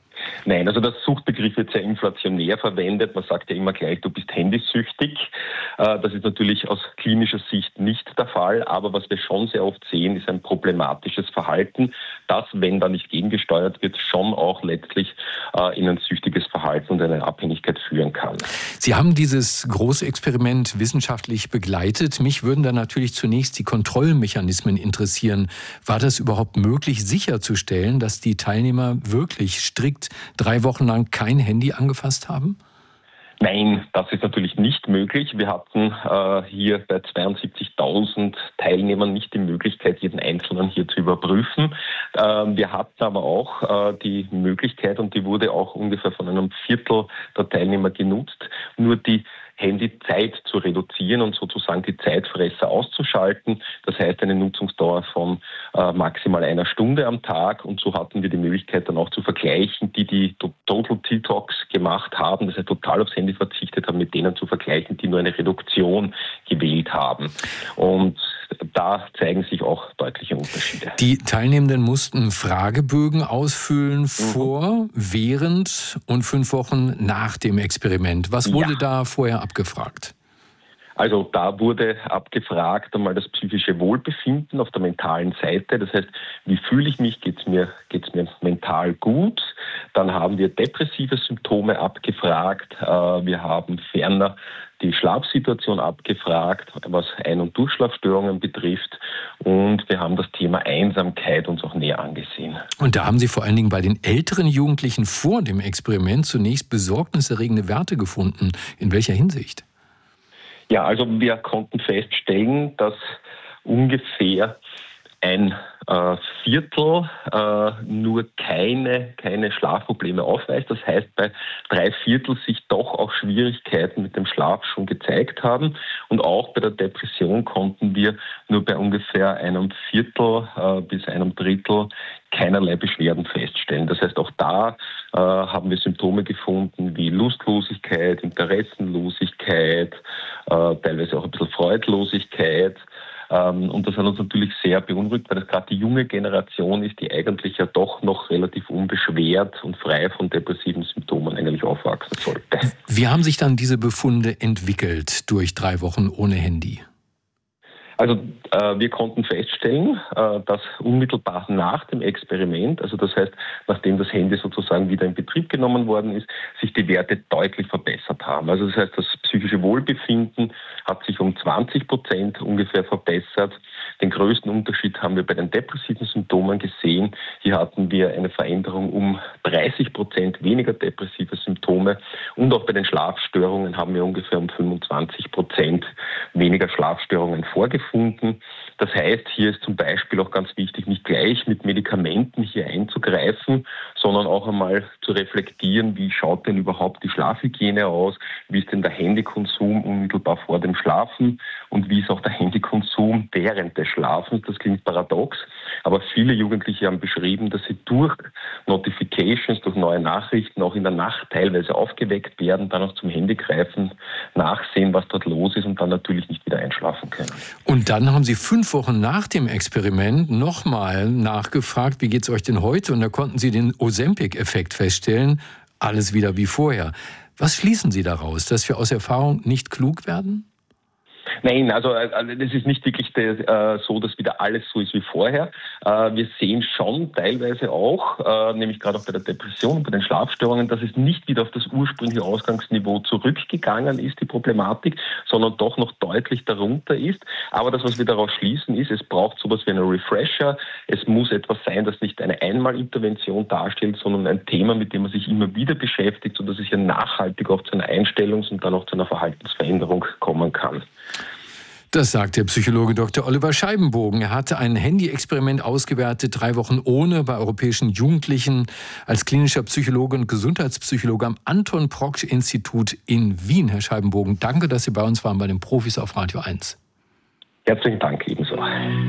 Nein, also der Suchtbegriff wird sehr inflationär verwendet. Man sagt ja immer gleich, du bist handysüchtig. Das ist natürlich aus klinischer Sicht nicht der Fall. Aber was wir schon sehr oft sehen, ist ein problematisches Verhalten, das, wenn da nicht gegengesteuert wird, schon auch letztlich in ein süchtiges Verhalten und eine Abhängigkeit führen kann. Sie haben dieses große Experiment wissenschaftlich begleitet. Mich würden da natürlich zunächst die Kontrollmechanismen interessieren. War das überhaupt möglich, sicherzustellen, dass die Teilnehmer wirklich strikt 3 Wochen lang kein Handy angefasst haben? Nein, das ist natürlich nicht möglich. Wir hatten hier bei 72.000 Teilnehmern nicht die Möglichkeit, jeden Einzelnen hier zu überprüfen. Wir hatten aber auch die Möglichkeit, und die wurde auch ungefähr von einem Viertel der Teilnehmer genutzt, nur die Handyzeit zu reduzieren und sozusagen die Zeitfresser auszuschalten. Das heißt eine Nutzungsdauer von maximal 1 Stunde am Tag. Und so hatten wir die Möglichkeit dann auch zu vergleichen, die Total Detox gemacht haben, das heißt total aufs Handy verzichtet haben, mit denen zu vergleichen, die nur eine Reduktion gewählt haben. Und da zeigen sich auch deutliche Unterschiede. Die Teilnehmenden mussten Fragebögen ausfüllen vor, während und 5 Wochen nach dem Experiment. Was wurde da vorher abgefragt? Also da wurde abgefragt einmal das psychische Wohlbefinden auf der mentalen Seite. Das heißt, wie fühle ich mich? Geht's mir mental gut? Dann haben wir depressive Symptome abgefragt. Wir haben ferner die Schlafsituation abgefragt, was Ein- und Durchschlafstörungen betrifft. Und wir haben das Thema Einsamkeit uns auch näher angesehen. Und da haben Sie vor allen Dingen bei den älteren Jugendlichen vor dem Experiment zunächst besorgniserregende Werte gefunden. In welcher Hinsicht? Ja, also wir konnten feststellen, dass ungefähr ein Viertel nur keine Schlafprobleme aufweist. Das heißt, bei 3/4 sich doch auch Schwierigkeiten mit dem Schlaf schon gezeigt haben. Und auch bei der Depression konnten wir nur bei ungefähr 1/4 bis 1/3 keinerlei Beschwerden feststellen. Das heißt, auch da haben wir Symptome gefunden wie Lustlosigkeit, Interessenlosigkeit, teilweise auch ein bisschen Freudlosigkeit. Und das hat uns natürlich sehr beunruhigt, weil das gerade die junge Generation ist, die eigentlich ja doch noch relativ unbeschwert und frei von depressiven Symptomen eigentlich aufwachsen sollte. Wie haben sich dann diese Befunde entwickelt durch 3 Wochen ohne Handy? Also wir konnten feststellen, dass unmittelbar nach dem Experiment, also das heißt, nachdem das Handy sozusagen wieder in Betrieb genommen worden ist, sich die Werte deutlich verbessert haben. Also das heißt, das psychische Wohlbefinden hat sich um 20% ungefähr verbessert. Den größten Unterschied haben wir bei den depressiven Symptomen gesehen. Hier hatten wir eine Veränderung um 30% weniger depressive Symptome und auch bei den Schlafstörungen haben wir ungefähr um 25% weniger Schlafstörungen vorgefunden. Das heißt, hier ist zum Beispiel auch ganz wichtig, nicht gleich mit Medikamenten hier einzugreifen, sondern auch einmal zu reflektieren, wie schaut denn überhaupt die Schlafhygiene aus, wie ist denn der Handykonsum unmittelbar vor dem Schlafen und wie ist auch der Handykonsum während des Schlafens. Das klingt paradox, aber viele Jugendliche haben beschrieben, dass sie durch Notifications, durch neue Nachrichten auch in der Nacht teilweise aufgeweckt werden, dann auch zum Handy greifen, nachsehen, was dort los ist und dann natürlich nicht wieder einschlafen können. Und dann haben Sie 5 Wochen nach dem Experiment nochmal nachgefragt, wie geht es euch denn heute? Und da konnten Sie den Ozempic-Effekt feststellen, alles wieder wie vorher. Was schließen Sie daraus, dass wir aus Erfahrung nicht klug werden? Nein, also das ist nicht wirklich so, dass wieder alles so ist wie vorher. Wir sehen schon teilweise auch, nämlich gerade auch bei der Depression und bei den Schlafstörungen, dass es nicht wieder auf das ursprüngliche Ausgangsniveau zurückgegangen ist, die Problematik, sondern doch noch deutlich darunter ist. Aber das, was wir daraus schließen, ist, es braucht sowas wie einen Refresher. Es muss etwas sein, das nicht eine Einmalintervention darstellt, sondern ein Thema, mit dem man sich immer wieder beschäftigt, sodass es hier nachhaltig auch zu einer Einstellungs- und dann auch zu einer Verhaltensveränderung kommen kann. Das sagt der Psychologe Dr. Oliver Scheibenbogen. Er hatte ein Handy-Experiment ausgewertet, 3 Wochen ohne, bei europäischen Jugendlichen als klinischer Psychologe und Gesundheitspsychologe am Anton-Proksch-Institut in Wien. Herr Scheibenbogen, danke, dass Sie bei uns waren bei den Profis auf Radio 1. Herzlichen Dank ebenso.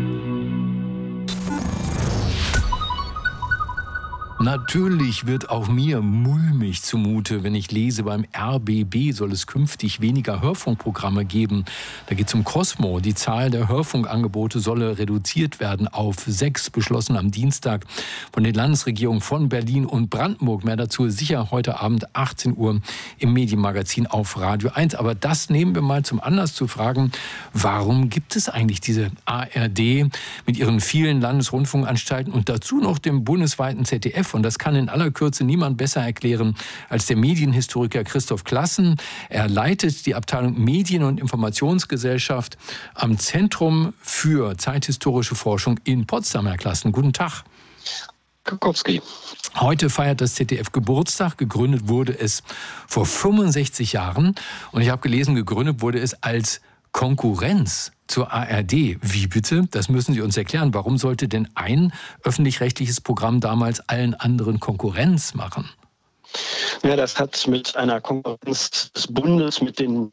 Natürlich wird auch mir mulmig zumute, wenn ich lese, beim RBB soll es künftig weniger Hörfunkprogramme geben. Da geht es um Cosmo. Die Zahl der Hörfunkangebote solle reduziert werden auf 6, beschlossen am Dienstag von den Landesregierungen von Berlin und Brandenburg. Mehr dazu sicher heute Abend 18 Uhr im Medienmagazin auf Radio 1. Aber das nehmen wir mal zum Anlass zu fragen, warum gibt es eigentlich diese ARD mit ihren vielen Landesrundfunkanstalten und dazu noch dem bundesweiten ZDF? Und das kann in aller Kürze niemand besser erklären als der Medienhistoriker Christoph Klassen. Er leitet die Abteilung Medien- und Informationsgesellschaft am Zentrum für zeithistorische Forschung in Potsdam. Herr Klassen, guten Tag. Kukowski. Heute feiert das ZDF Geburtstag. Gegründet wurde es vor 65 Jahren. Und ich habe gelesen, gegründet wurde es als Konkurrenz zur ARD. Wie bitte? Das müssen Sie uns erklären. Warum sollte denn ein öffentlich-rechtliches Programm damals allen anderen Konkurrenz machen? Ja, das hat mit einer Konkurrenz des Bundes mit den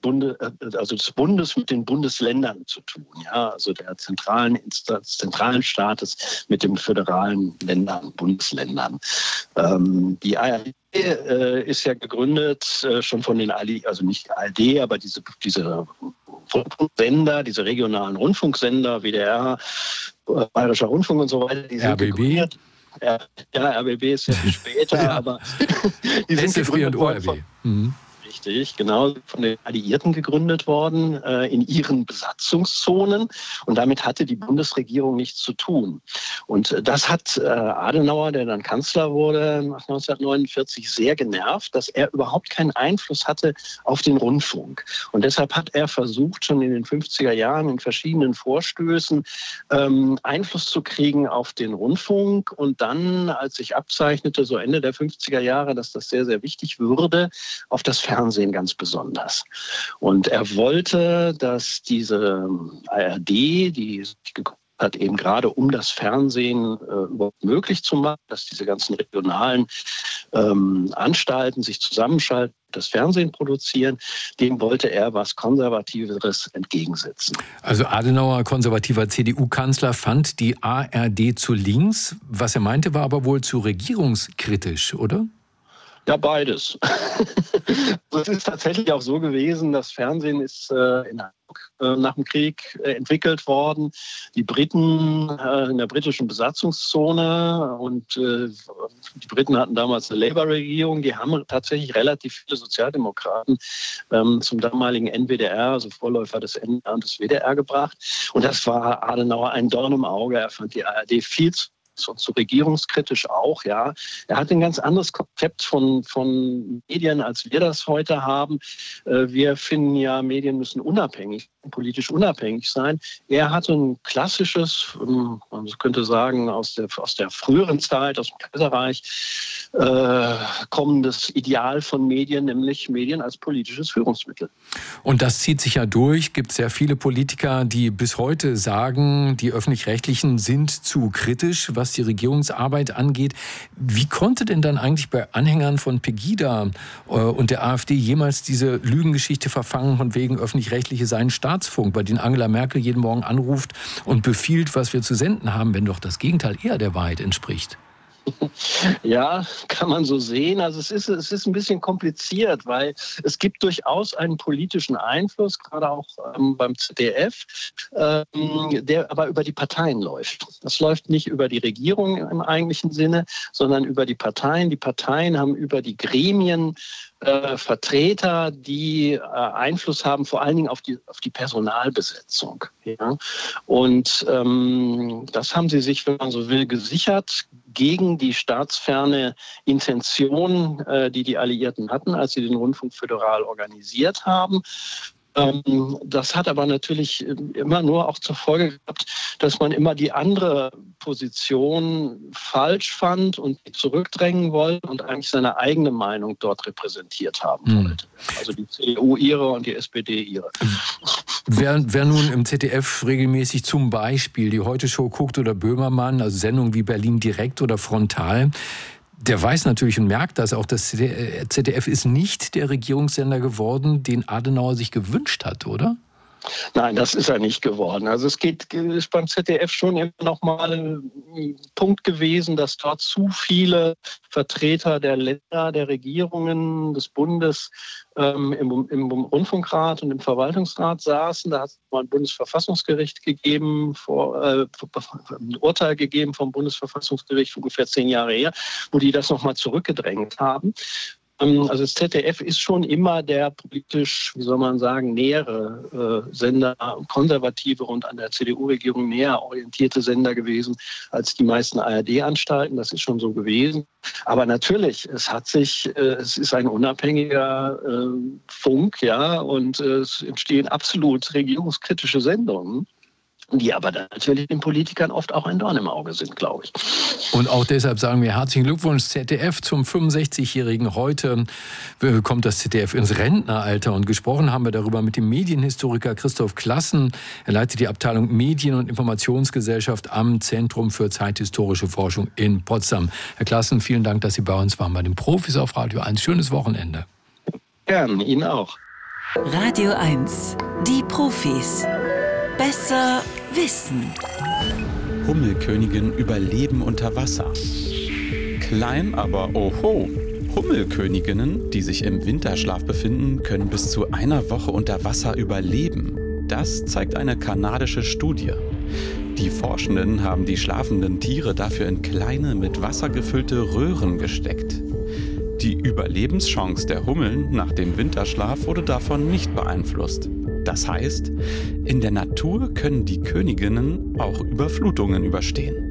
Bundes mit den Bundesländern zu tun. Ja, also der zentralen Instanz, zentralen Staates mit den föderalen Ländern, Bundesländern. Die ARD ist ja gegründet schon von den ARD, also nicht die ARD, aber diese Rundfunksender, diese regionalen Rundfunksender, WDR, Bayerischer Rundfunk und so weiter, die sind gegründet. Ja, RBB ist ja viel später, ja. Aber die sind gegründet worden richtig, genau, von den Alliierten gegründet worden, in ihren Besatzungszonen. Und damit hatte die Bundesregierung nichts zu tun. Und das hat Adenauer, der dann Kanzler wurde nach 1949, sehr genervt, dass er überhaupt keinen Einfluss hatte auf den Rundfunk. Und deshalb hat er versucht, schon in den 50er Jahren in verschiedenen Vorstößen Einfluss zu kriegen auf den Rundfunk. Und dann, als sich abzeichnete, so Ende der 50er Jahre, dass das sehr, sehr wichtig würde, auf das Fernsehen ganz besonders. Und er wollte, dass diese ARD, die sich gegründet hat, eben gerade um das Fernsehen überhaupt möglich zu machen, dass diese ganzen regionalen Anstalten sich zusammenschalten, das Fernsehen produzieren, dem wollte er was Konservativeres entgegensetzen. Also Adenauer, konservativer CDU-Kanzler, fand die ARD zu links. Was er meinte, war aber wohl zu regierungskritisch, oder? Ja, beides. Es ist tatsächlich auch so gewesen, das Fernsehen ist in Hamburg nach dem Krieg entwickelt worden. Die Briten in der britischen Besatzungszone und die Briten hatten damals eine Labour-Regierung, die haben tatsächlich relativ viele Sozialdemokraten zum damaligen NWDR, also Vorläufer des NDR und des WDR gebracht. Und das war Adenauer ein Dorn im Auge. Er fand die ARD viel zu und so regierungskritisch auch, ja. Er hat ein ganz anderes Konzept von Medien, als wir das heute haben. Wir finden ja, Medien müssen politisch unabhängig sein. Er hatte ein klassisches, man könnte sagen, aus der früheren Zeit, aus dem Kaiserreich, kommendes Ideal von Medien, nämlich Medien als politisches Führungsmittel. Und das zieht sich ja durch. Es gibt sehr viele Politiker, die bis heute sagen, die Öffentlich-Rechtlichen sind zu kritisch, was die Regierungsarbeit angeht. Wie konnte denn dann eigentlich bei Anhängern von Pegida und der AfD jemals diese Lügengeschichte verfangen, von wegen Öffentlich-Rechtliche seien Staatsfunk, bei denen Angela Merkel jeden Morgen anruft und befiehlt, was wir zu senden haben, wenn doch das Gegenteil eher der Wahrheit entspricht? Ja, kann man so sehen. Also es ist ein bisschen kompliziert, weil es gibt durchaus einen politischen Einfluss, gerade auch beim ZDF, der aber über die Parteien läuft. Das läuft nicht über die Regierung im eigentlichen Sinne, sondern über die Parteien. Die Parteien haben über die Gremien Vertreter, die Einfluss haben, vor allen Dingen auf die Personalbesetzung. Ja? Und das haben sie sich, wenn man so will, gesichert gegen die staatsferne Intention, die die Alliierten hatten, als sie den Rundfunk föderal organisiert haben. Das hat aber natürlich immer nur auch zur Folge gehabt, dass man immer die andere Position falsch fand und zurückdrängen wollte und eigentlich seine eigene Meinung dort repräsentiert haben wollte. Also die CDU ihre und die SPD ihre. Wer nun im ZDF regelmäßig zum Beispiel die Heute-Show guckt oder Böhmermann, also Sendungen wie Berlin Direkt oder Frontal, der weiß natürlich und merkt das auch, das ZDF ist nicht der Regierungssender geworden, den Adenauer sich gewünscht hat, oder? Nein, das ist er nicht geworden. Also es ist beim ZDF schon immer noch mal ein Punkt gewesen, dass dort zu viele Vertreter der Länder, der Regierungen, des Bundes im Rundfunkrat und im Verwaltungsrat saßen. Da hat es mal ein Bundesverfassungsgericht gegeben, ein Urteil gegeben vom Bundesverfassungsgericht ungefähr 10 Jahre her, wo die das nochmal zurückgedrängt haben. Also das ZDF ist schon immer der politisch, wie soll man sagen, nähere Sender, konservative und an der CDU-Regierung näher orientierte Sender gewesen als die meisten ARD-Anstalten. Das ist schon so gewesen. Aber natürlich, es ist ein unabhängiger Funk, ja, und es entstehen absolut regierungskritische Sendungen, die aber dann natürlich den Politikern oft auch ein Dorn im Auge sind, glaube ich. Und auch deshalb sagen wir herzlichen Glückwunsch ZDF zum 65-Jährigen. Heute kommt das ZDF ins Rentneralter und gesprochen haben wir darüber mit dem Medienhistoriker Christoph Klassen. Er leitet die Abteilung Medien- und Informationsgesellschaft am Zentrum für zeithistorische Forschung in Potsdam. Herr Klassen, vielen Dank, dass Sie bei uns waren bei den Profis auf Radio 1. Schönes Wochenende. Gern, Ihnen auch. Radio 1, die Profis. Besser wissen. Hummelkönigin überleben unter Wasser. Klein, aber oho. Hummelköniginnen, die sich im Winterschlaf befinden, können bis zu einer Woche unter Wasser überleben. Das zeigt eine kanadische Studie. Die Forschenden haben die schlafenden Tiere dafür in kleine, mit Wasser gefüllte Röhren gesteckt. Die Überlebenschance der Hummeln nach dem Winterschlaf wurde davon nicht beeinflusst. Das heißt, in der Natur können die Königinnen auch Überflutungen überstehen.